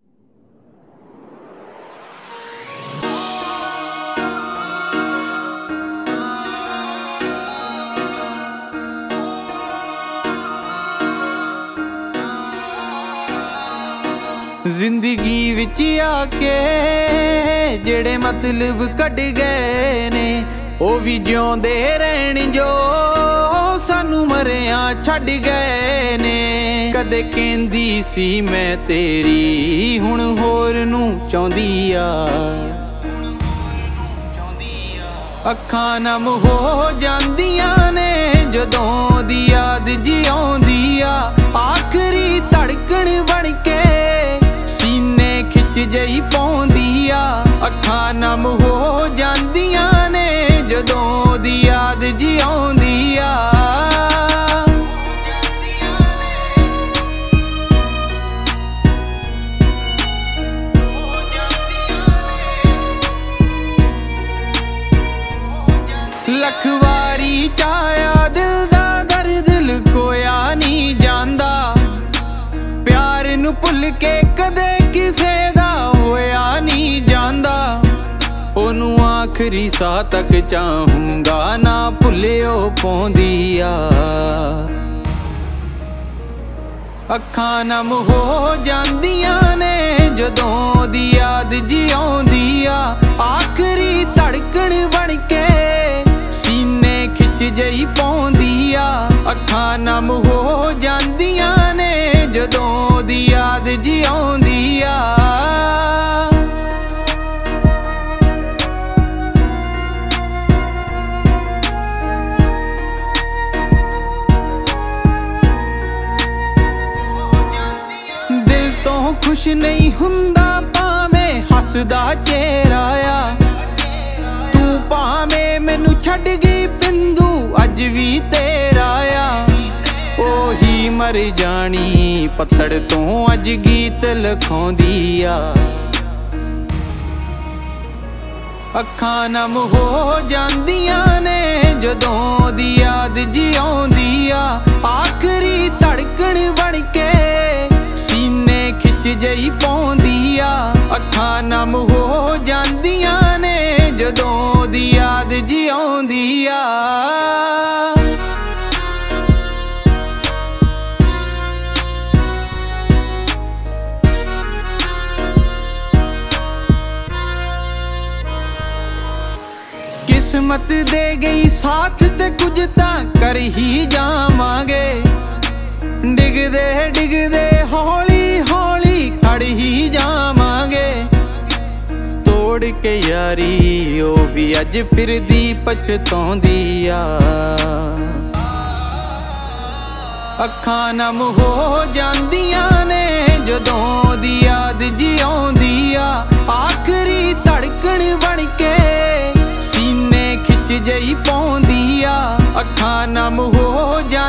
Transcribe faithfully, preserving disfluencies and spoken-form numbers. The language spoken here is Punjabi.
ਜ਼ਿੰਦਗੀ ਵਿੱਚ ਆ ਕੇ ਜਿਹੜੇ ਮਤਲਬ ਕੱਢ ਗਏ ਨੇ, ਉਹ ਵੀ ਜਿਉਂਦੇ ਰਹਿਣ ਜੋ ਸਾਨੂੰ ਮਰਿਆ ਛੱਡ ਗਏ ਨੇ। ਕਦੇ ਕਹਿੰਦੀ ਸੀ ਮੈਂ ਤੇਰੀ, ਹੁਣ ਹੋਰ ਨੂੰ ਚਾਹੁੰਦੀ ਆ। ਅੱਖਾਂ ਨਮ ਹੋ ਜਾਂਦੀਆਂ ਨੇ ਜਦੋਂ ਦੀ ਯਾਦ ਜੀ ਆਉਂਦੀ ਆ। ਆਖਰੀ ਧੜਕਣ ਬਣ ਕੇ ਸੀਨੇ ਖਿੱਚ ਜਈ ਪਾਉਂਦੀ ਆ। ਅੱਖਾਂ ਨਮ ਹੋ ਜਾਂਦੀਆਂ ਨੇ ਜਦੋਂ ਦੀ ਯਾਦ ਜੀ ਆਉਂਦੀ ਆ। ਲੱਖ ਵਾਰੀ ਚਾਹਿਆ ਦਿਲ ਦਾ ਦਰਦ ਲੁਕੋਇਆ ਨਹੀਂ ਜਾਂਦਾ। ਪਿਆਰ ਨੂੰ ਭੁੱਲ ਕੇ ਕਦੇ ਕਿਸੇ ਦਾ ਹੋਇਆ ਨਹੀਂ ਜਾਂਦਾ। ਉਹਨੂੰ ਆਖਰੀ ਸਾਹ ਤੱਕ ਚਾਹੂੰਗਾ, ਨਾ ਭੁੱਲਿਓ ਪਾਉਂਦੀ ਆ। ਅੱਖਾਂ ਨਮ ਹੋ ਜਾਂਦੀਆਂ ਨੇ ਜਦੋਂ ਦੀ ਯਾਦ ਜੀ ਆਉਂਦੀ ਆ। ਆਖਰੀ ਧੜਕਣ ਬਣ ਕੇ ਸੀਨੇ ਖਿੱਚ ਜਈ ਪਾਉਂਦੀ ਆ। ਅੱਖਾਂ ਨਮ ਹੋ ਜਾਂਦੀਆਂ ਨੇ ਜਦੋਂ ਦੀ ਯਾਦ ਜੀ ਆਉਂਦੀ ਆ। ਦਿਲ ਤੋਂ ਖੁਸ਼ ਨਹੀਂ ਹੁੰਦਾ ਭਾਵੇਂ ਹੱਸਦਾ ਚਿਹਰਾ ਆ। ਤੂੰ ਭਾਵੇਂ ਮੈਨੂੰ ਛੱਡ ਗਈ ਬਿੰਦੂ ਅੱਜ ਵੀ ਤੇਰਾ ਆ। ਉਹੀ ਮਰ ਜਾਣੀ ਪੱਤੜ ਤੋਂ ਅੱਜ ਗੀਤ ਲਿਖਾਉਂਦੀ ਆ। ਅੱਖਾਂ ਨਮ ਹੋ ਜਾਂਦੀਆਂ ਨੇ ਜਦੋਂ ਦੀ ਯਾਦ ਜੀ ਆਉਂਦੀ ਆ। ਆਖਰੀ ਧੜਕਣ ਬਣ ਕੇ ਸੀਨੇ ਖਿੱਚ ਜਈ ਪਾਉਂਦੀ ਆ। ਅੱਖਾਂ ਨਮ ਹੋ ਜਾਂਦੀਆਂ ਨੇ ਜਦੋਂ ਦੀ ਯਾਦ ਜੀ ਆਉਂਦੀ ਆ। ਕਿਸਮਤ ਦੇ ਗਈ ਸਾਥ ਤੇ ਕੁਝ ਤਾਂ ਕਰ ਹੀ ਜਾਵਾਂਗੇ। ਡਿੱਗਦੇ ਡਿੱਗਦੇ ਹੌਲੀ ਹੌਲੀ ਖੜ ਹੀ ਜਾਵਾਂਗੇ। ਤੋੜ ਕੇ ਯਾਰੀ ਉਹ ਵੀ ਅੱਜ ਫਿਰਦੀ ਪਛਤਾਉਂਦੀ ਆ। ਅੱਖਾਂ ਨਮ ਹੋ ਜਾਂਦੀਆਂ ਨੇ ਜਦੋਂ ਦੀ ਯਾਦ ਜੀ ਆਉਂਦੀ ਆ। ਆਖਰੀ ਧੜਕਣ ਬਣ ਕੇ ਸੀਨੇ ਖਿੱਚ ਜਈ ਪਾਉਂਦੀ ਆ। ਅੱਖਾਂ ਨਮ ਹੋ ਜਾਂ